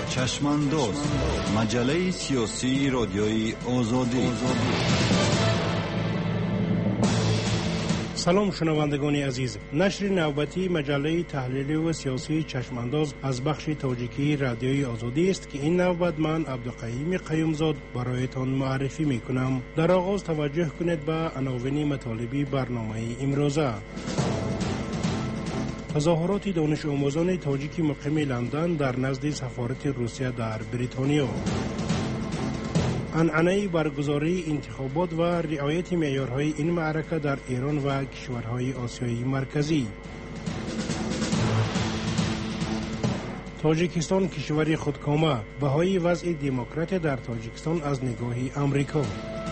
چشمانداز، مجله سیاسی رادیوی آزادی. سلام شنوندگان عزیز، نشر نوبتی مجله تحلیلی و سیاسی چشمانداز از بخش تاجیکی رادیوی آزادی است که این نوبت من عبدالقیوم قیومزاد برایتان معرفی می کنم. در آغاز توجه کنید به عناوین مطالبی برنامه امروزه. تظاهرات دانش آموزان تاجیک مقیم لندن در نزد سفارت روسیه در بریتانیا. عنعنه برگزاری انتخابات و رعایت معیارهای این معرکه در ایران و کشورهای آسیای مرکزی. تاجیکستان کشوری خودکامه، بهای وضع دموکراسی در تاجیکستان از نگاه امریکا.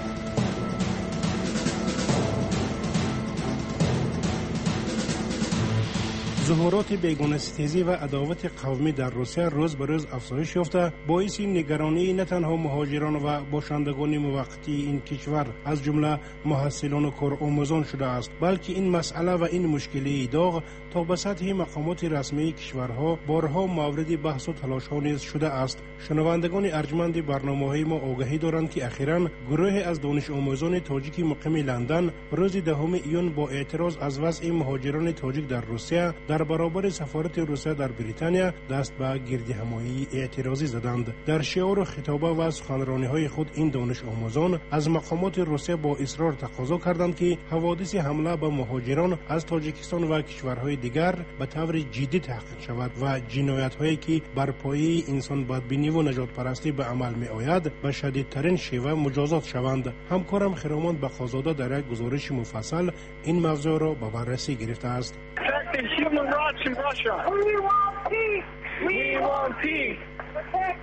ظهورات بیگانه‌ستیزی و عداوت قومی در روسیه روز به روز افزایش یافته، باعث نگرانی نه تنها مهاجران و باشندگان موقتی این کشور از جمله محصلان و کارآموزان شده است، بلکه این مسئله و این مشکلی داغ تا به سطح مقامات رسمی کشورها بارها مورد بحث و تلاش‌ها نیز شده است. شنوندگان ارجمند برنامه‌های ما آگاهی دارند که اخیراً گروهی از دانش آموزان تاجیک مقیم لندن روز 10 ایون با اعتراض از وضع مهاجران تاجیک در روسیه در برابر سفارت روسیه در بریتانیا دست به گردهمایی اعتراضی زدند. در شعار و خطابه و سخنرانی‌های خود این دانش آموزان از مقامات روسیه با اصرار تقاضا کردند که حوادث حمله به مهاجران از تاجیکستان و کشورهای دیگر به طور جدی تحقیق شود و جنایت‌هایی که بر پایه انسان بدبینی و نجات پرستی به عمل می‌آید به شدیدترین شیوه مجازات شوند. همکارم خرامان بخازاده در یک گزارش مفصل این موضوع را به بررسی گرفته است. Human rights in Russia. We want peace. We want peace. Protect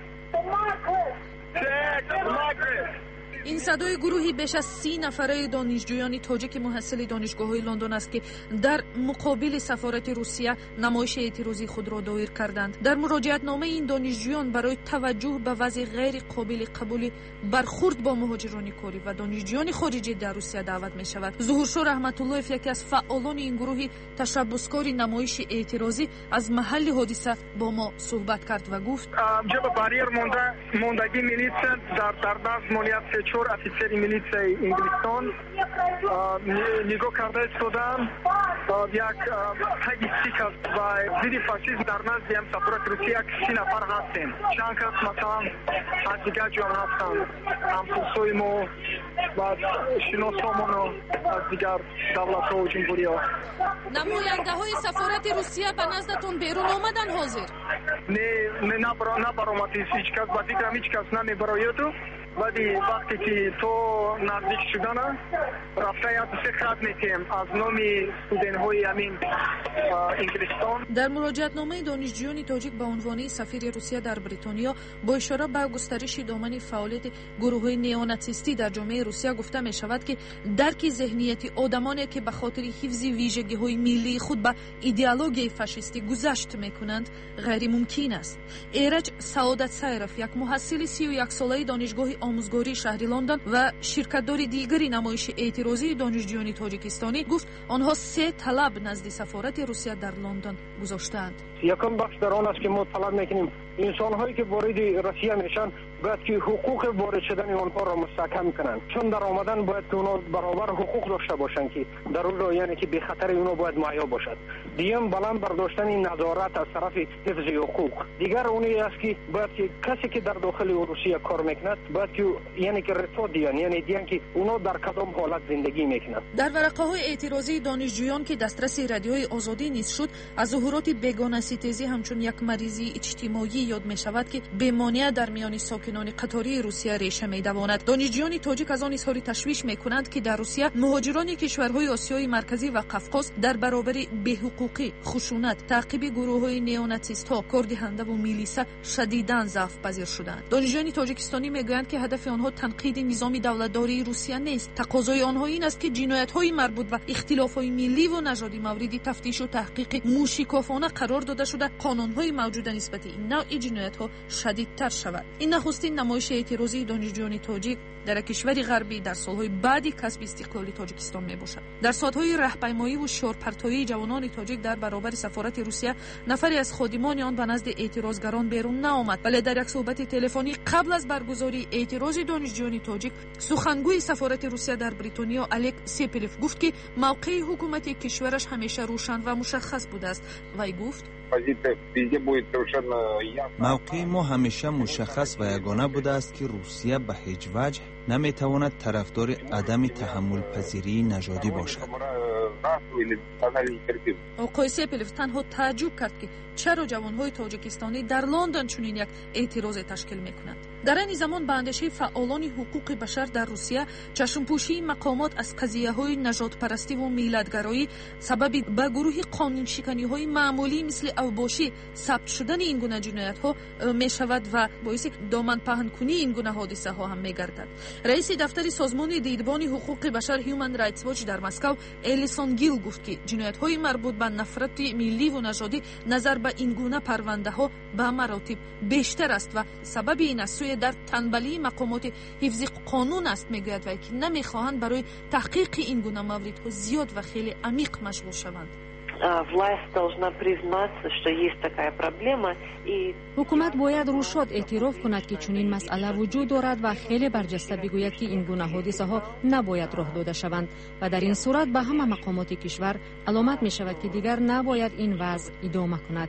democracy. این صدای گروهی بیش از 30 نفره دانشجویان تاجیک محصل دانشگاه‌های لندن است که در مقابل سفارت روسیه نمایش اعتراضی خود را دایر کردند. در مراجعتنامه این دانشجویان برای توجه به وضع غیر قابل قبول برخورد با مهاجران کاری و دانشجویان خارجی در روسیه دعوت می شود. ظهورشو رحمت اللهیف، یکی از فعالان این گروه تشبسکار نمایش اعتراضی، از محل حادثه با ما صحبت کرد و گفت: جلو باریر موندگی میلیسن در دست مولیت چور افیسری میلیسای انگلیستان نگاه کرده استودن یک تگیستیک است و ضد فاشیسم در نزد هم سفارت روسیه 30 نفر هستیم. چند کس مثلا از دیگر جان هستند، همسوسوی ما و شناسامون از دیگر دولت ها و جمهوری ها. نماینده های سفارت روسیه به نزدتون بیرون آمدن حاضر؟ نه برآمد هیچ کس و دیگر هیچ کس نمیبراید. ولی وقتی که تو نزدیک شدن رفته یاد خط میتیم از نامی استودنت‌های همین انگلیستان. در مراجعتنامه دانشجویان تاجیک به عنوان سفیر روسیه در بریتانیا با اشاره به گسترش دامن فعالیت گروه‌های نیوناتسیستی در جامعه روسیه گفته می شود که درک ذهنیت آدمانی که به خاطر حفظ ویژگی‌های ملی خود به ایدئولوژی فاشیستی گذشت می‌کنند غیر ممکن است. ایرج سعادت سایرف، یک محصل 31 ساله دانشگاه آموزگاری شهر لندن و شرکت‌دار دیگری نمایش اعتراضی دانشجویان تاجیکستانی، گفت آنها 3 طلب نزد سفارت روسیه در لندن گذاشتند. یکم بخش در آن است که ما طلب میکنیم انسان‌هایی که وارد روسیه میشن باید که حقوق وارد شدن آنها را مستحکم کنند، چون در آمدن باید که اونا برابر حقوق داشته باشند که در اون یعنی که به خطر اونا باید مهیا باشد. دیگه بلند برداشتن نظارت از طرف حفظ حقوق. دیگر اونی است که باید که کسی که در داخل روسیه کار میکند باید که یعنی که رتو یعنی دیگه که اونا در کدام حالت زندگی میکنند. در ورقه‌های اعتراضی دانشجویان که دسترس رادیوی آزادی نیز شد، از ظهورات بیگانه‌ستیزی همچون یک مریضی اجتماعی یاد می شود که بمانیه در میان ساکنان قطاری روسیه ریشه می دواند. دانشجویان تاجیک از آن اظهار تشویش می کنند که در روسیه مهاجران کشورهای آسیای مرکزی و قفقاز در برابر بی‌حقوقی، خشونت، تعقیب گروه‌های نیوناتیست‌ها، کاردهنده و میلیسا شدیداً ضعف پذیر شدند. دانشجویان تاجیکستانی میگویند که هدف آنها تنقید نظام دولتداری روسیه نیست. تقاضای آنها این است که جنایت‌های مربوط به اختلاف‌های ملی و نژادی مورد تفتیش و تحقیق موشکافانه قرار داده شده قانون‌های موجود نسبت این نوع جنایت‌ها شدیدتر شود. این نخستین نمایش اعتراضی دانشجویان تاجیک در کشور غربی در سالهای بعدی کسب استقلال تاجیکستان میباشد. در ساعت‌های راهپیمایی و شعارپرتایی جوانان تاجیک در برابر سفارت روسیه، نفری از خادمان آن به نزد اعتراضگران بیرون نآمد، ولی در یک صحبت تلفنی قبل از برگزاری اعتراض دانشجویان تاجیک، سخنگوی سفارت روسیه در بریتانیا الک سپلیف گفت که موقع حکومت کشورش همیشه روشن و مشخص بوده است. وی گفت موقع ما همیشه مشخص و یگانه بوده است که روسیه به هیچ وجه نمیتواند طرفدار عدم تحمل پذیری نژادی باشد. آقای سپلیف تنها تعجب کرد که چرا جوانهای تاجیکستانی در لندن چنین یک اعتراض تشکیل میکنند. در این زمان به اندیشه فعالان حقوق بشر در روسیه، چشمپوشی مقامات از قضیه‌های نژاد پرستی و میلادگرایی سبب به گروه قانونشکنی‌های معمولی مثل اوباشی ثبت شدن این گونه جنایت‌ها می‌شود و باعث دامن پهن کنی این گونه حادثه‌ها هم می‌گردد. رئیس دفتر سازمان دیدبان حقوق بشر هیومن رایتس واچ در مسکو الیسون گیل گفت که جنایت‌های مربوط به نفرت ملی و نژادی نظر به این گونه پرونده‌ها به مراتب بیشتر است و سبب این است در تنبلی مقامات حفظ قانون است. میگوید و که نمیخواهند برای تحقیق این گونه موردها زیاد و خیلی عمیق مشغول شوند. حکومت باید روشاد اعتراف کند که چنین مسئله وجود دارد و خیلی برجسته بگوید که این گونه حادثه ها نباید راه داده شوند و در این صورت به همه مقامات کشور علامت می شود که دیگر نباید این وضع ادامه کند.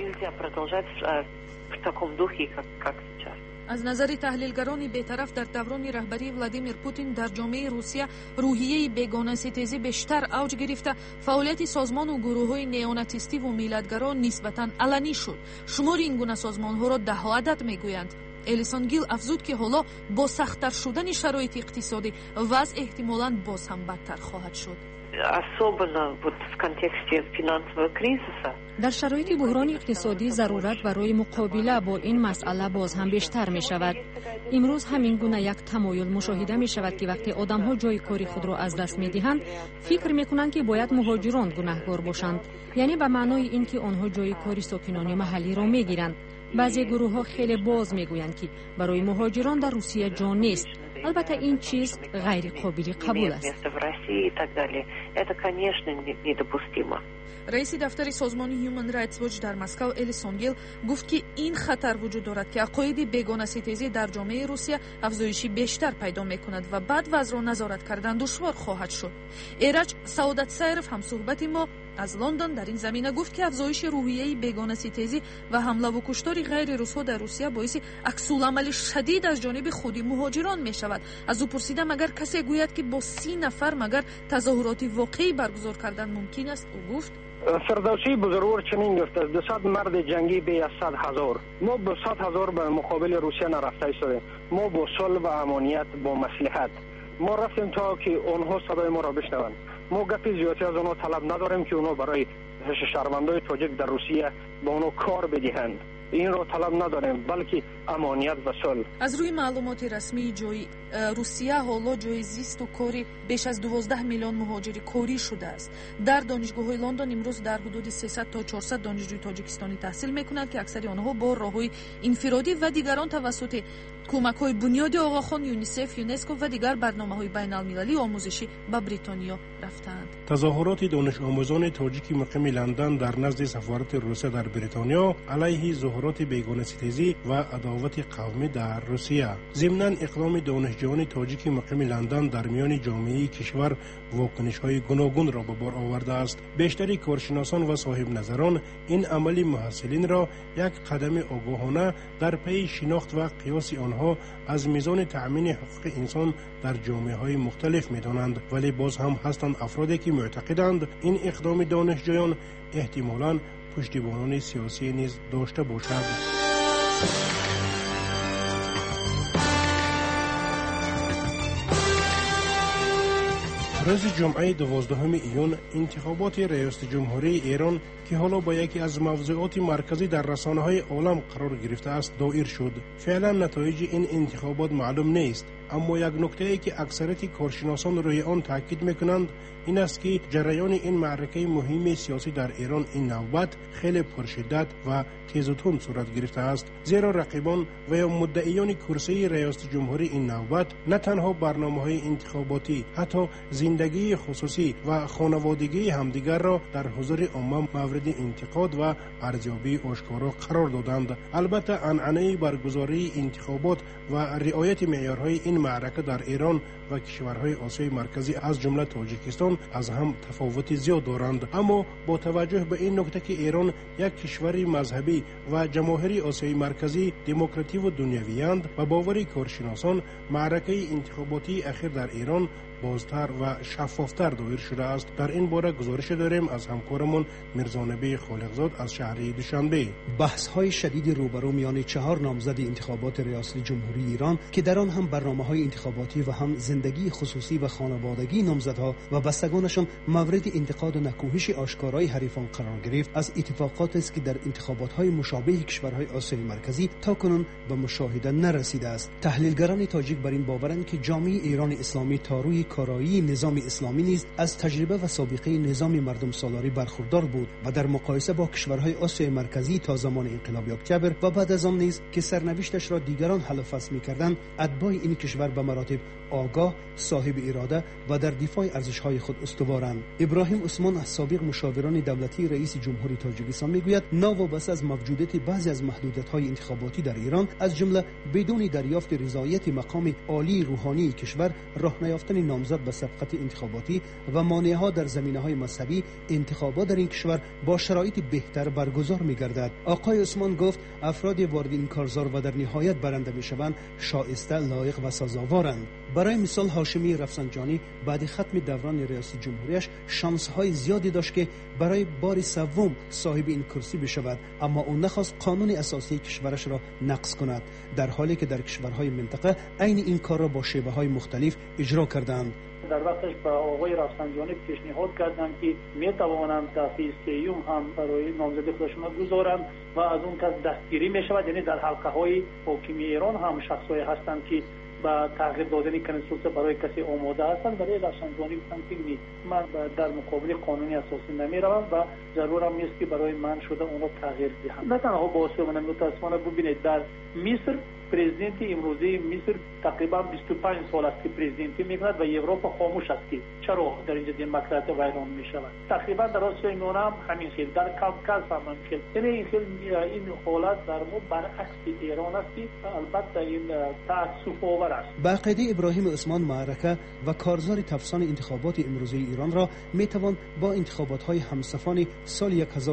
از نظر تحلیلگران بی‌طرف در دوران رهبری ولادیمیر پوتین در جامعه روسیه روحیه بیگانه‌ستیزی بیشتر اوج گرفته، فعالیت سازمان و گروه‌های نیوناتیستی و میلادگران نسبتاً علنی شد. شمار این گونه سازمان‌ها را ده عدد میگویند. الیسون گیل افزود که حالا با سخت‌تر شدن شرایط اقتصادی وضع احتمالاً باز هم بدتر خواهد شد. در شرایط بحران اقتصادی ضرورت برای مقابله با این مسئله باز هم بیشتر می شود. امروز همین گونه یک تمایل مشاهده می شود که وقتی آدم ها جای کاری خود را از دست می دهند، فکر می کنند که باید مهاجران گناهکار باشند، یعنی به معنای اینکه آنها جای کاری ساکنان محلی را می گیرند. بعضی گروه ها خیلی باز می گویند که برای مهاجران در روسیه جا نیست. البته این چیز غیر قابل قبول است. رئیس دفتر سازمان هیومن رایتس واچ در مسکو الیسون گیل گفت که این خطر وجود دارد که عقاید بیگانه‌ستیزی در جامعه روسیه افزایشی بیشتر پیدا می‌کند و بعد وضع را نظارت کردن دشوار خواهد شد. ایرج سعادت سایرف هم صحبت ما از لندن در این زمینه گفت که افزایش روحیه بیگانه‌ستیزی و حمله و کشتار غیر روس‌ها در روسیه باعث عکس‌العمل شدید از جانب خود مهاجران می‌شود. از او پرسیدم اگر کسی گوید که با 30 نفر مگر تظاهرات واقعی برگزار کردن ممکن است، او گفت فردوسی بزرگوار چنین گفت است 200 مرد جنگی به 100,000. ما با 100,000 به مقابل روسیه نرفته ایستادیم. ما با صلح و امنیت با مصلحت ما رفتیم تا که آنها صدای ما را بشنوند. ما گپی زیادی از آنها طلب نداریم که آنها برای شهروندان تاجیک در روسیه با آنها کار بدهند. این را طلب نداریم، بلکه امنیت و صلح. از روی معلومات رسمی جای روسیه حالا جای زیست و کاری بیش از 12 میلیون مهاجر کاری شده است. در دانشگاه‌های لندن امروز در حدود 300 تا 400 دانشجوی تاجیکستانی تحصیل می‌کنند که اکثر آنها با راه‌های انفرادی و دیگران توسط کمک‌های بنیاد آقاخان، یونیسف، یونسکو و دیگر برنامه‌های بین‌المللی آموزشی به بریتانیا رفتند. تظاهرات دانش آموزان تاجیک مقیم لندن در نزد سفارت روسیه در بریتانیا علیه ظاهرات بیگانه‌ستیزی و عداوت قومی در روسیه. ضمناً اقدام دانشجویان تاجیک مقیم لندن در میان جامعه کشور واکنش‌های گوناگون را به بار آورده است. بیشتر کارشناسان و صاحب نظران این عمل محصلین را یک قدم آگاهانه در پی شناخت و قیاس آنها از میزان تأمین حقوق انسان در جامعه‌های مختلف می‌دانند، ولی باز هم هستند افرادی که معتقدند این اقدام دانشجویان احتمالاً پشتیبانان سیاسی نیز داشته باشد. روز جمعه 12 ایون انتخابات ریاست جمهوری ایران که حالا با یکی از موضوعات مرکزی در رسانه‌های عالم قرار گرفته است دایر شد. فعلا نتایج این انتخابات معلوم نیست، اما یک نکته‌ای که اکثریت کارشناسان روی آن تاکید می‌کنند این است که جریان این معرکه مهم سیاسی در ایران این نوبت خیلی پرشدت و تیز و تند صورت گرفته است، زیرا رقیبان و یا مدعیان کرسی ریاست جمهوری این نوبت نه تنها برنامه‌های انتخاباتی، حتی زندگی خصوصی و خانوادگی همدیگر را در حضور عامه مورد انتقاد و ارزیابی آشکارا قرار دادند. البته عنعنه برگزاری انتخابات و رعایت معیارهای این معرکه در ایران و کشورهای آسیای مرکزی از جمله تاجیکستان از هم تفاوت زیاد دارند، اما با توجه به این نکته که ایران یک کشور مذهبی و جماهیری آسیای مرکزی دموکراتیک و دنیوی‌اند و باور کارشناسان معرکه انتخاباتی اخیر در ایران بازتر و شفافتر دایر شده است. در این باره گزارش داریم از همکارمون میرزانبی خالقزاد از شهر دوشنبه. بحث‌های شدید روبرو میان 4 نامزد انتخابات ریاست جمهوری ایران که در آن هم برنامه‌های انتخاباتی و هم زندگی خصوصی و خانوادگی نامزدها و بستگانشان مورد انتقاد و نکوهش آشکارای حریفان قرار گرفت، از اتفاقاتی است که در انتخابات‌های مشابه کشورهای آسیای مرکزی تاکنون به مشاهده نرسیده است. تحلیلگران تاجیک بر این باورند که جامعه ایران اسلامی تا روی کارایی نظام اسلامی نیز از تجربه و سابقه نظام مردم سالاری برخوردار بود و در مقایسه با کشورهای آسیای مرکزی تا زمان انقلاب اکتبر و بعد از آن نیز که سرنوشتش را دیگران حل و فصل می‌کردند، اتباع این کشور به مراتب آگاه، صاحب اراده و در دفاع ارزش‌های خود استوارند. ابراهیم عثمان از سابق مشاوران دولتی رئیس جمهوری تاجیکستان میگوید ناوابسته از موجودیت بعضی از محدودیت‌های انتخاباتی در ایران، از جمله بدون دریافت رضایت مقام عالی روحانی کشور، راه نیافتن نامزد به سبقت انتخاباتی و مانع‌ها در زمینه‌های مذهبی، انتخابات در این کشور با شرایط بهتر برگزار می‌گردد. آقای عثمان گفت افراد وارد این کارزار و در نهایت برنده می‌شوند شایسته، لایق و سزاوارند. برای مثال هاشمی رفسنجانی بعد ختم دوران ریاست جمهوریش شانس‌های زیادی داشت که برای بار سوم صاحب این کرسی بشود، اما او نخواست قانون اساسی کشورش را نقض کند، در حالی که در کشورهای منطقه عین این کار را با شیوه‌های مختلف اجرا کردند. در وقتش با آقای رفسنجانی پیشنهاد کردند که می توانند دفعه سیوم هم برای نامزدی خودشون گذارند و از اون کس دستگیری می شود. یعنی در حلقه های حاکمی ایران هم شخصایی هستند که با تغییر دادن کنستیتوسیون برای کسی آماده هستند. برای رفسنجانی گفتند که من در مقابل قانونی اساسی نمی روم و ضرورم نیست که برای من شده اون را تغییر دهم. نه تنها باعث من متاسفانه ببینید در مصر پرزیدنت امروزی مصر تقریبا 25 سال است که پرزیدنتی میکند و اروپا خاموش است که چرا در اینجا دموکراسی ویران میشود. تقریبا در آسیای میانه هم همین خیل، در کافکاز هم همین خیل. یعنی این حالت در مو برعکس ایران است که البته این تأسف آور است. به عقیده ابراهیم عثمان معرکه و کارزار تفسان انتخابات امروزی ایران را میتوان با انتخابات‌های همسفان سال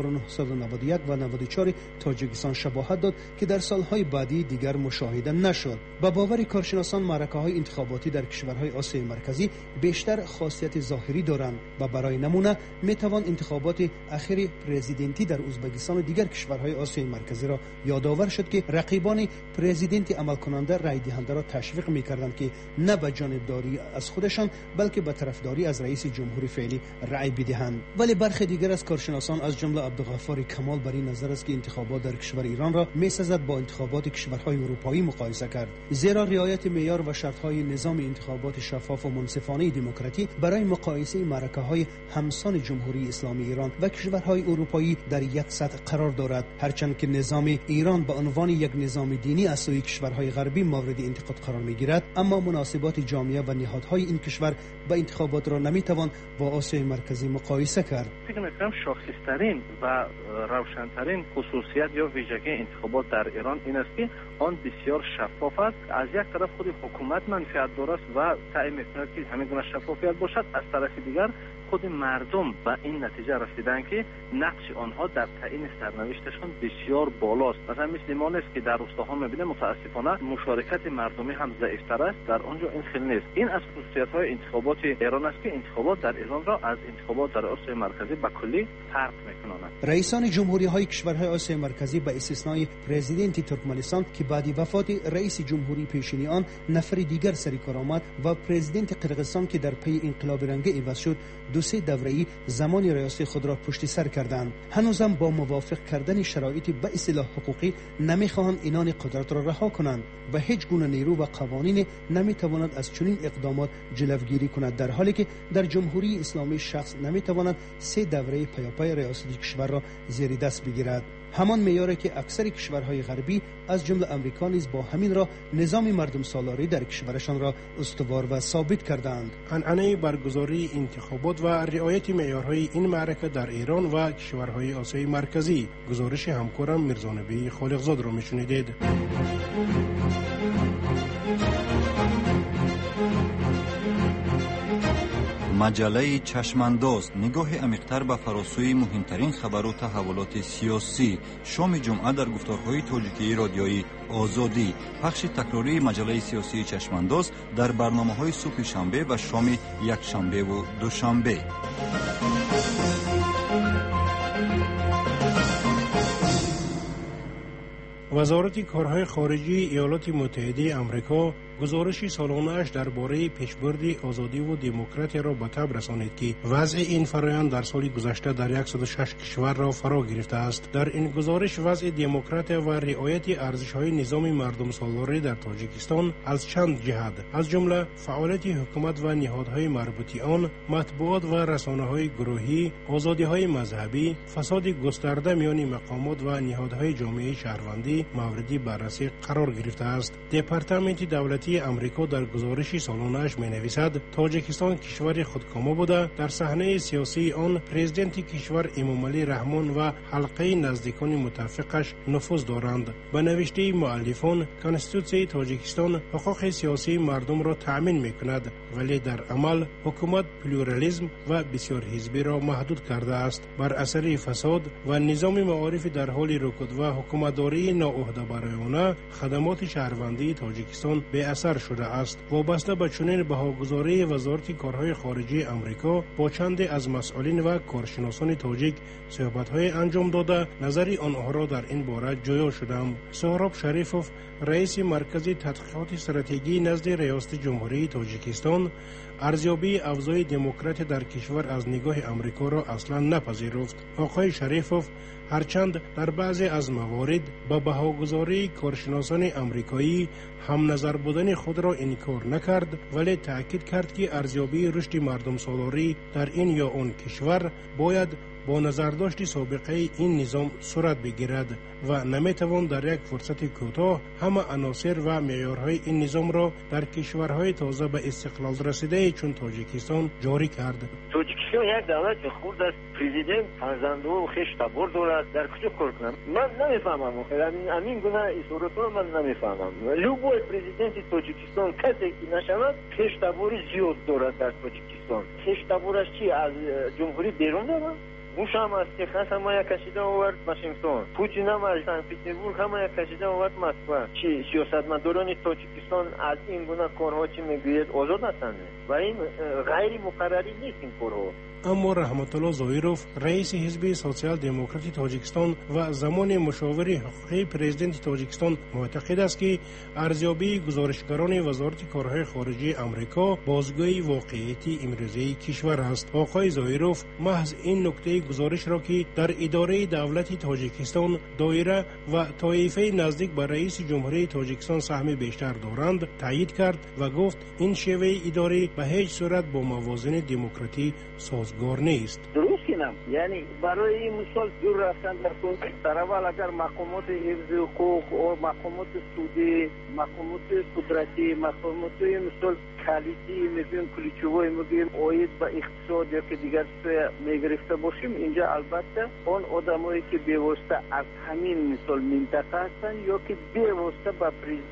1991 و 94 تاجیکستان شباهت داد که در سالهای بعدی دیگر مشاهده نشد. با باور کارشناسان معرکه‌های انتخاباتی در کشورهای آسیای مرکزی بیشتر خاصیت ظاهری دارند و برای نمونه میتوان انتخابات اخیر پرزیدنتی در ازبکستان و دیگر کشورهای آسیای مرکزی را یادآور شد که رقیبان پرزیدنت عمل کننده رای دهنده را تشویق می‌کردند که نه به جانبداری از خودشان بلکه به طرفداری از رئیس جمهوری فعلی رای بدهند. ولی برخی دیگر از کارشناسان از جمله عبدالغفار کمال بر این نظر است که انتخابات در کشور ایران را می‌سزد با انتخابات کشورهای اروپایی مقایسه کرد، زیرا رعایت معیار و شرط‌های نظام انتخابات شفاف و منصفانه دموکراتیک برای مقایسه معرکه‌های همسان جمهوری اسلامی ایران و کشورهای اروپایی در یک سطح قرار دارد، هرچند که نظام ایران به عنوان یک نظام دینی از سوی کشورهای غربی مورد انتقاد قرار می‌گیرد، اما مناسبات جامعه و نهادهای این کشور به انتخابات را نمی‌توان با آسیای مرکزی مقایسه کرد. فکر می‌کنم شاخص‌ترین و روشن‌ترین خصوصیت یا ویژگی انتخابات در ایران این است که آن بسیار شفاف است. از یک طرف خود حکومت منفعت دارد و سعی می‌کند که همین گونه شفافیت باشد، از طرف دیگر خود مردم به این نتیجه رسیدن که نقش آنها در تعیین سرنوشتشان بسیار بالاست. مثلا مثل ما نیست که در روستاها می‌بینیم متاسفانه مشارکت مردمی هم ضعیف‌تر است، در آنجا این خیلی نیست. این از خصوصیت‌های انتخابات ایران است که انتخابات در ایران را از انتخابات در آسیای مرکزی به کلی فرق می‌کناند. رئیسان جمهوری‌های کشورهای آسیای مرکزی به استثنای پرزیدنت ترکمنستان که بعد وفات رئیس جمهوری پیشینی آن نفر دیگر سر کار آمد و پرزیدنت قرقیزستان که در پی انقلاب رنگی عوض شد 2-3 دوره‌ای زمان ریاست خود را پشت سر کردند. هنوزم با موافق کردن شرایط به اصطلاح حقوقی نمیخواهند اینان قدرت را رها کنند و هیچ گونه نیرو و قوانین نمیتواند از چنین اقدامات جلوگیری کند، در حالی که در جمهوری اسلامی شخص نمیتواند 3 دوره پیاپی ریاست کشور را زیر دست بگیرد. همان معیاری که اکثر کشورهای غربی از جمله امریکا نیز با همین را نظام مردم سالاری در کشورشان را استوار و ثابت کردند. عنعنه برگزاری انتخابات و رعایت معیارهای این معرکه در ایران و کشورهای آسیای مرکزی. گزارش همکارم میرزانبی خالقزاد را میشنیدید. مجله چشمانداز نگاه عمیق‌تر به فراسوی مهمترین خبر و تحولات سیاسی. شام جمعه در گفتارهای تاجیکی رادیویی آزادی. پخش تکراری مجله سیاسی چشمانداز در برنامه‌های صبح شنبه و شام یکشنبه و دوشنبه. وزارت کارهای خارجی ایالات متحده آمریکا گزارشی سالانه‌اش درباره پیشبرد آزادی و دموکراسی را به تب رسانید که وضع این فرآیند در سال گذشته در 106 کشور را فرا گرفته است. در این گزارش وضع دموکراسی و رعایت ارزش‌های نظام مردم سالاری در تاجیکستان از چند جهت از جمله فعالیت حکومت و نهادهای مربوطه آن، مطبوعات و رسانه‌های گروهی، آزادی‌های مذهبی، فساد گسترده میان مقامات و نهادهای جامعه شهروندی موردی بررسی قرار گرفته است. دپارتمنت دولتی امریکا در گزارش سالانه‌اش می‌نویسد تاجیکستان کشور خودکامه بوده، در صحنه سیاسی آن پرزیدنت کشور امامعلی رحمان و حلقه نزدیکان متفقش نفوذ دارند. به نوشته مؤلفان کنستیتوسیون تاجیکستان حقوق سیاسی مردم را تأمین می‌کند، ولی در عمل حکومت پلورالیسم و بسیار حزبی را محدود کرده است. بر اثر فساد و نظام معارف در حال رکود و حکومتداری ناعهده‌برانه خدمات شهروندی تاجیکستان به اثر شده است. وابسته به چنین بهاگزاری وزارت کارهای خارجی امریکا با چند از مسئولین و کارشناسان تاجیک صحبت‌های انجام داده نظر آنها را در این باره جویا شدم. سهراب شریفوف رئیس مرکز تحقیقات استراتژی نزد ریاست جمهوری تاجیکستان ارزیابی افزای دموکراسی در کشور از نگاه امریکا را اصلا نپذیرفت. آقای شریفوف هرچند در بعضی از موارد با بهاگزاری کارشناسان امریکایی هم نظر بودن خود را انکار نکرد، ولی تأکید کرد که ارزیابی رشد مردم سالاری در این یا آن کشور باید با نظرداشت سابقه این نظام صورت بگیرد و نمیتوان در یک فرصت کوتاه همه عناصر و معیارهای این نظام را در کشورهای تازه به استقلال رسیده چون تاجیکستان جاری کرد. تاجیکستان یک دولت خرد است، پرزیدنت فرزند و خویش تبار دارد، در کجا کار کنم؟ من نمیفهمم. همین گونه اصورات رو من نمیفهمم. لوبوی پرزیدنت تاجیکستان کسی که نشود خویش تباری زیاد دارد در تاجیکستان. خویش تبارش چی از جمهوری بیرون دارد؟ بوش هم از تخنس همه کشیده آورد واشنگتن، پوتین هم از سن پترزبورگ همه کشیده آورد مسکو. چی سیاستمداران تاجیکستان از این گونه کارها چی میگوید آزاد هستند و این غیر مقرری نیست این کارها. اما رحمت الله ظاهروف رئیس حزب سوسیال دموکراتی تاجیکستان و زمان مشاور حقوقی پرزیدنت تاجیکستان معتقد است که ارزیابی گزارشگران وزارت کارهای خارجی امریکا بازگوی واقعیتی امروزی کشور است. آقای ظاهروف محض این نکته گزارش را که در اداره دولت تاجیکستان دایره و طایفه نزدیک به رئیس جمهوری تاجیکستان سهم بیشتر دارند تایید کرد و گفت این شیوه اداره به هیچ صورت با موازین دموکراتی سازگار نیست. درست کنم، یعنی برای این مثال دور رفتن در کنترل در اول اگر مقامات حفظ حقوق و مقامات سودی، مقامات قدرتی، مقامات مثال کلیدی میگیم کلیچوی میگیم اوید به اقتصاد یا که دیگر میگرفته باشیم، اینجا البته اون آدمایی که بی‌واسطه از همین مثال منطقه هستن یا که بی‌واسطه با پرزیدنت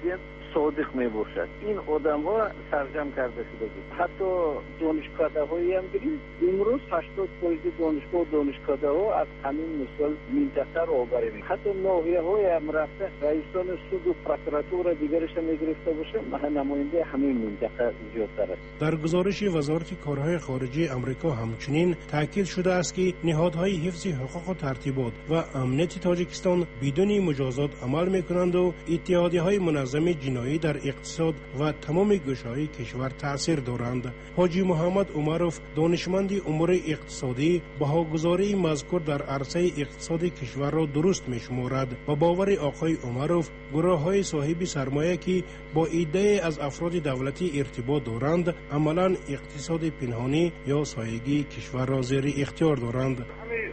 صادق میباشد. این آدم ها سرجم کرده شدگی. حتی دانشکده هایی هم بریم امروز 80% دانشگاه و دانشکده ها از همین مثال منطقه را آوریم. حتی ناحیه های هم رفته رئیسان سود و پروکراتور دیگرش میگرفته باشه نماینده همین منطقه زیادتر است. در گزارش وزارت کارهای خارجه آمریکا همچنین تاکید شده است که نهادهای حفظ حقوق و ترتیبات و امنیت تاجیکستان بدون مجازات عمل میکنند و اتحادیه‌های منظم جنایی در اقتصاد و تمام گوشه‌های کشور تاثیر دارند. حاجی محمد عمروف دانشمند امور اقتصادی بهاگزاری مذکور در عرصه اقتصاد کشور را درست می‌شمارد و باور آقای عمروف گروه‌های صاحب سرمایه که با ایده از افراد دولتی ارتباط دارند عملاً اقتصاد پنهانی یا سایگی کشور را زیر اختیار دارند.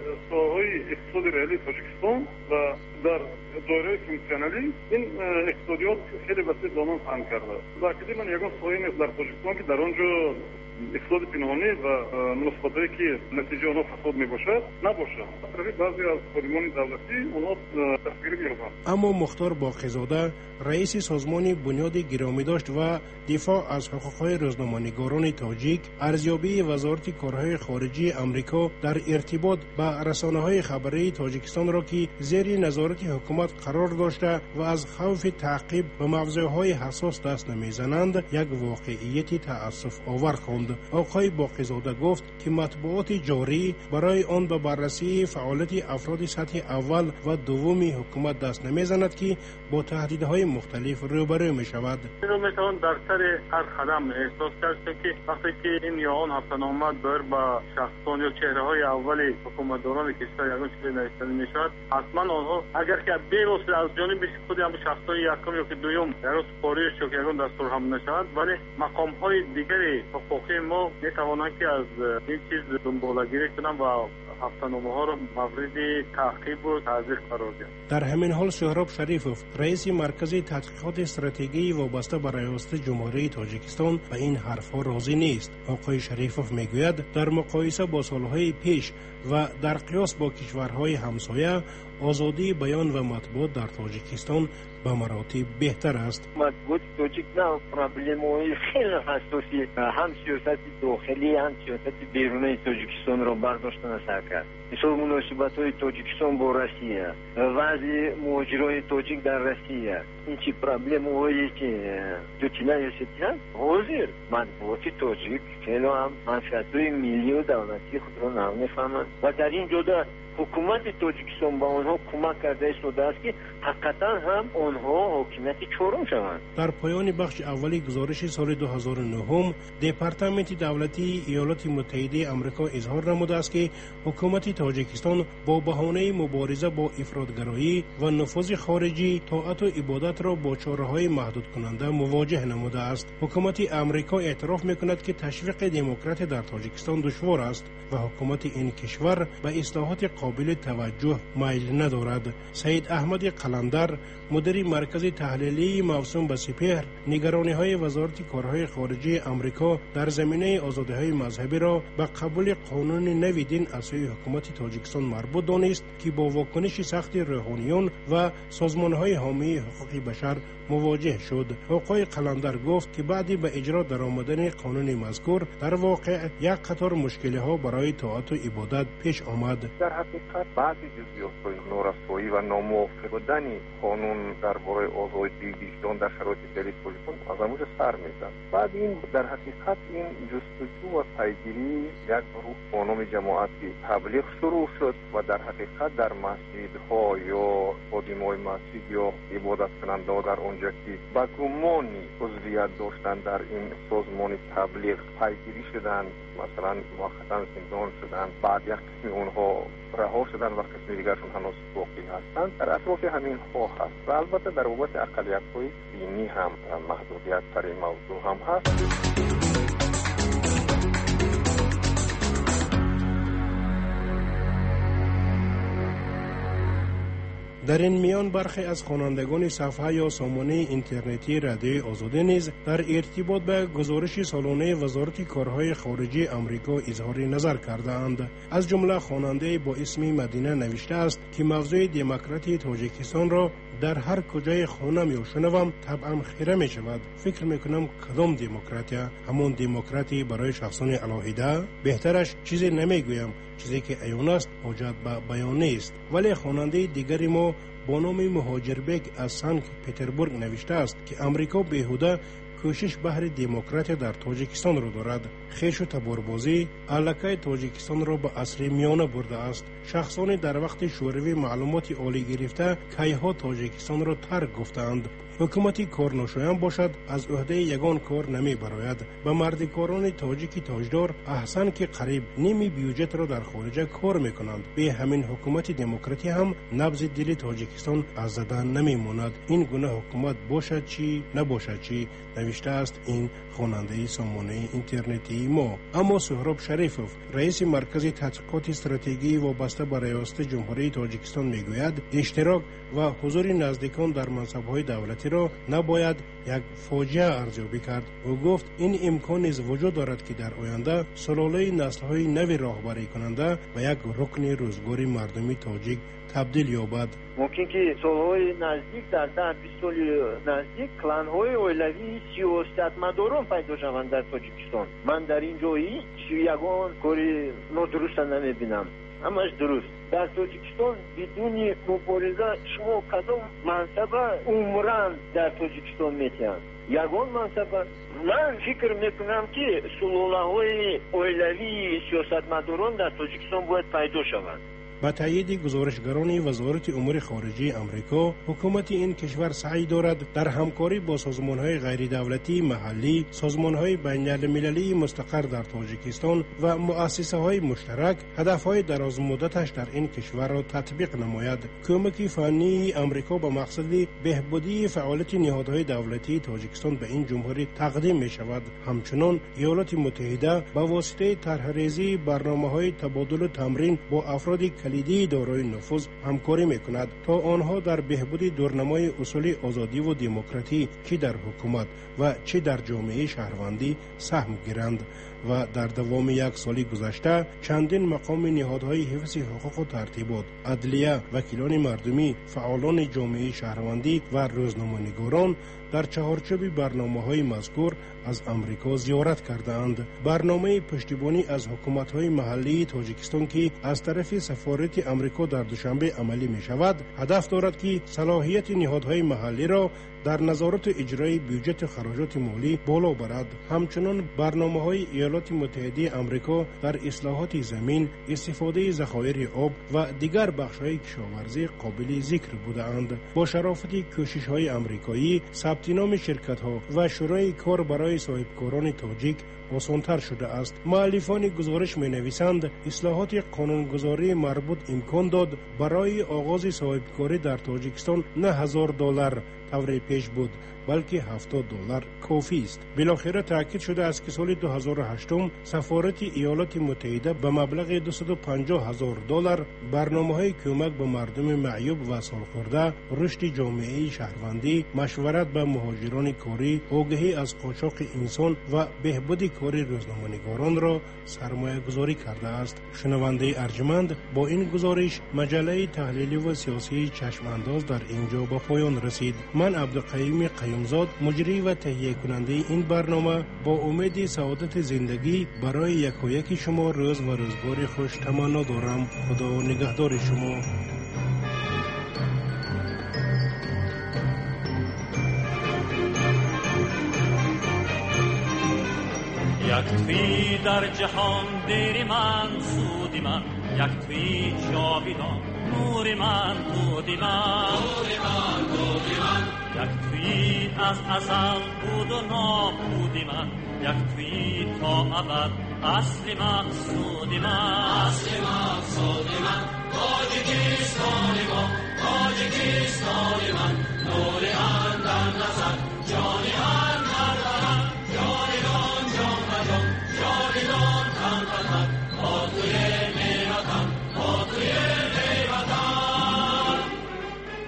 ساهای اقتصاد ریالی تاجیکستان و در دایره فунکسیونالی این اقتصادیات خیلی وسیع دامن پهن کرده. واقعی من یگان سایه نیست در تاجیکستان که در آنجا اقتصاد پنهانی و مناسبت‌هایی که نتیجه آنها فساد میباشد نباشد. بعضی از خادمان دولتی اونها دستگیری می‌یابند. اما مختار باقی‌زاده رئیس سازمان بنیاد گرامی داشت و دفاع از حقوق‌های روزنامه‌نگاران تاجیک ارزیابی وزارت کارهای خارجه آمریکا در ارتباط با رسانه‌های خبری تاجیکستان را که زیر نظارت حکومت قرار داشته و از خوف تعقیب و موضوع‌های حساس دست نمیزنند یک واقعیت تأسف آور خواند. آقای باقی‌زاده گفت که مطبوعات جاری برای آن به بررسی فعالیت افراد سطح اول و دوم حکومت دست نمیزند که با تهدیدهای مختلف روبرو می شود. اینو میتوان در سر هر قدم احساس کرد که وقتی که این یا آن هفته‌نامه بر با شخصان یا چهره‌های اولی حکومتداران کشور یگان چیزی نوشته میشود، حتما آنها اگر که به‌واسطه از جانب خود هم شخصای یکم یا که دوم یگان سپاریش یا که یگان دستور هم نشود، ولی مقام‌های دیگری حقوقی ما میتوانند که از این چیز دنباله‌گیری کنند و هفته‌نامه ها را مورد تعقیب و تعزیر قرار دهند. در همین حال سهراب شریفوف رئیس مرکز تحقیقات استراتژی وابسته به ریاست جمهوری تاجیکستان به این حرفها راضی نیست. آقای شریفوف میگوید در مقایسه با سالهای پیش و در قیاس با کشورهای همسایه آزادی بیان و مطبوعات در تاجیکستان به مراتب بهتر است. مطبوعات تاجیکستان پروبلم‌های خیلی حساسی هم سیاست داخلی هم سیاست بیرونی تاجیکستان را برداشتن از سر کرد. مثل مناسبت‌های تاجیکستان با روسیه، وضع مهاجرای تاجیک در روسیه، این چی پروبلم‌هایی که جوتیلا یاستی هست. حاضر مطبوعات تاجیک خیلی هم منفعت‌های ملی و دولتی خود را نمی‌فهمند و در این جدا حکومت تاجیکستان با آنها کمک کرده است که حقیقتا هم آنها حاکمیت چهارم شوند. در پایان بخش اولی گزارش سال 2009 دپارتمنت دولتی ایالات متحده آمریکا اظهار نموده است که حکومت تاجیکستان با بهانه مبارزه با افراطگرایی و نفوذ خارجی طاعت و عبادت را با چاره‌های محدود کننده مواجه نموده است. حکومت آمریکا اعتراف می‌کند که تشویق دموکراسی در تاجیکستان دشوار است و حکومت این کشور به اصلاحات قابل توجه میل ندارد. سید احمد قلندر مدیر مرکز تحلیلی موسوم به سپهر نگرانی‌های وزارت کارهای خارجه آمریکا در زمینه آزادی‌های مذهبی را به قبول قانون نوی دین از سوی حکومت تاجیکستان مربوط دانست که با واکنش سخت روحانیون و سازمان‌های حامی حقوق بشر مواجه شد. آقای قلندر گفت که بعد به اجرا درآمدن قانون مذکور در واقع یک قطار مشکل‌ها برای طاعت و عبادت پیش آمد. در حقیقت بعضی جزئیات‌های نارسایی و ناموافق بودن قانون درباره آزادی بیان در شرایط فعلی تاجیکستان از امروز سر می‌زند. بعد این در حقیقت این جستجو و پیگیری یک گروه با نام جماعت تبلیغ شروع شد و در حقیقت در مسجدها یا خادمای مسجد یا عبادت کننده‌ها در آنجا که با گمانی عضویت داشتند در این سازمان تبلیغ پیگیری شدند، مثلا موقتا زندان شدند، بعد یک قسم اونها رها شدند و قسم دیگرشون هنوز باقی هستند. در اطراف همین ها هست و البته در بابت اقلیت‌های دینی هم محدودیت در این موضوع هم هست. در این میان برخی از خوانندگان صفحه یا سامانه اینترنتی رادیوی آزادی نیز در ارتباط به گزارش سالانه وزارت کارهای خارجی آمریکا اظهار نظر کردند. از جمله خواننده با اسم مدینه نوشته است که موضوع دموکراتی تاجیکستان را در هر کجای خوانم یا شنوم طبعا خیره می شود. فکر می کنم کدام دموکراتی؟ همون دموکراتی برای شخصان علاهیده؟ بهترش چیزی نمی گویم، چیزی که عیان است حاجت به بیان نیست. ولی خواننده دیگری ما با نام مهاجربک از سنت پترزبورگ نوشته است که امریکا بیهوده کوشش بهر دموکراتی در تاجیکستان را دارد. خیش و تباربازی الکای تاجیکستان را به عصر میانه برده است. شخصانی در وقت شوروی معلومات عالی گرفته کیها تاجیکستان را ترک گفتند. حکومتی کارناشایان باشد از عهده یگان کار نمی براید. به مردکاران تاجیکی تاجدار احسن که قریب نیمی بیوجت را در خارج کار میکنند. به همین حکومت دموکراتی هم نبض دل تاجیکستان از زدن نمی ماند. این گونه حکومت باشد چی نباشد چی، نوشته است این خواننده سامانه اینترنتی ما. اما سهراب شریفوف رئیس مرکز تحقیقات استراتژی وابسته به ریاست جمهوری تاجیکستان میگوید اشتراک و حضور نزدیکان در منصب‌های دولتی را نباید یک فاجعه ارزیابی کرد. او گفت این امکان نیز وجود دارد که در آینده سلاله نسل‌های نوی راهبری کننده به یک رکن روزگاری مردمی تاجیک تبدیل یابد. ممکن که سالهای نزدیک در 10-20 سال نزدیک کلان‌های اویلوی سیاستمداران پیدا شوند در تاجیکستان. من در این جایی یگان کاری نادرست نمی‌بینم. همش درست. در تاجیکستان بدون مبارزه شما کدام منصب عمران در تاجیکستان میتونید؟ یگان منصب. من فکر میکنم که سلاله‌های اویلوی سیاستمداران در تاجیکستان باید پیدا شوند. با تایید گزارشگران وزارت امور خارجه امریکا، حکومت این کشور سعی دارد در همکاری با سازمان‌های غیر دولتی محلی، سازمان‌های بین‌المللی مستقر در تاجیکستان و مؤسسه‌های مشترک هدف‌های درازمدتش در این کشور را تطبیق نماید. کمک فنی امریکا با مقصد بهبودی فعالیت نهادهای دولتی تاجیکستان به این جمهوری تقدیم می‌شود. همچنین ایالات متحده با واسطه طرح‌ریزی برنامه‌های تبادل و تمرین با افراد کلیدی دارای نفوذ همکاری میکند تا آنها در بهبود دورنمای اصول آزادی و دموکراسی چه در حکومت و چه در جامعه شهروندی سهم گیرند. و در دوام یک سال گذشته چندین مقام نهادهای حفظ حقوق و ترتیبات، عدلیه، وکیلان مردمی، فعالان جامعه شهروندی و روزنامه‌نگاران در چهارچوب برنامه‌های مذکور از امریکا زیارت کردند. برنامه پشتیبانی از حکومت‌های محلی تاجیکستان که از طرف سفارت امریکا در دوشنبه عملی می‌شود، هدف دارد که صلاحیت نهادهای محلی را در نظارت اجرای بودجه خراجات مالی بالا برد. همچنین برنامه‌های ایالات متحده آمریکا در اصلاحات زمین، استفاده ذخایر آب و دیگر بخش‌های کشاورزی قابل ذکر بودند. با شرافت کوشش‌های آمریکایی، ثبت نام شرکت‌ها و شورای کار برای صاحبکاران تاجیک آسان‌تر شده است. مؤلفان گزارش می‌نویسند اصلاحات قانونگذاری مربوط امکان داد برای آغاز صاحبکاری در تاجیکستان نه $1000 طور پیش بود، بلکه $70 کافی است. بالاخره تاکید شده است که سال 2008 سفارت ایالات متحده به مبلغ $250,000 برنامه‌های کمک به مردم معیوب و سالخورده، رشد جامعه شهروندی، مشورت به مهاجران کاری، آگاهی از قاچاق انسان و بهبود کار روزنامه‌نگاران را سرمایه گذاری کرده است. شنونده ارجمند، با این گزارش مجله تحلیلی و سیاسی چشم انداز در اینجا به پایان رسید. من عبدالقیوم قیومزاد، مجری و تهیه کننده این برنامه، با امید سعادت زندگی برای یکایک شما روز و روزگار خوش تمنا دارم. خدا نگهدار شما. یک توی در جهان دیر من سودی من، یک توی جاویدان نور من بودی من، یک توی از ازل بود و نابودی من، یک توی تا ابد اصل مقصودی من، تاجیکستانی ما، تاجیکستانی من، نور اندر نظر جانی اندر برم، جانیدان جان و جان، جانیدان تن و تن، با توی نیمتن، با توی نیمتن.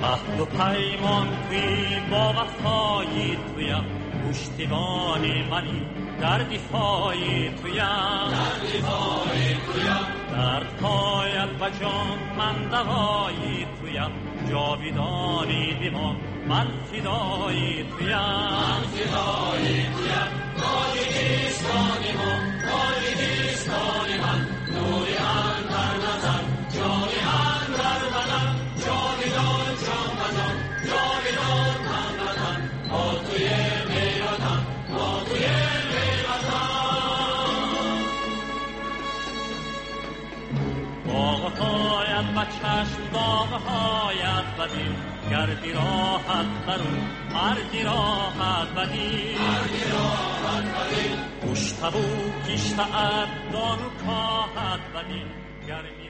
عهد و پیمان توی با وفای تویم پشتیبان منی در دفاعی تویم دردهایت و جان من دوایی تویم جاویدانی بمان من فدایی تویم تاجیکستانی من نوری اندر نظر جانی اندر بدن جاویدان جان و جان جاویدان من بدن با توی میوتن با توی باغهایت و چشم داغهایت بدی گردی راحت برون مردی راحت بدی پشت و کشت دانو کاهت بدی گرمی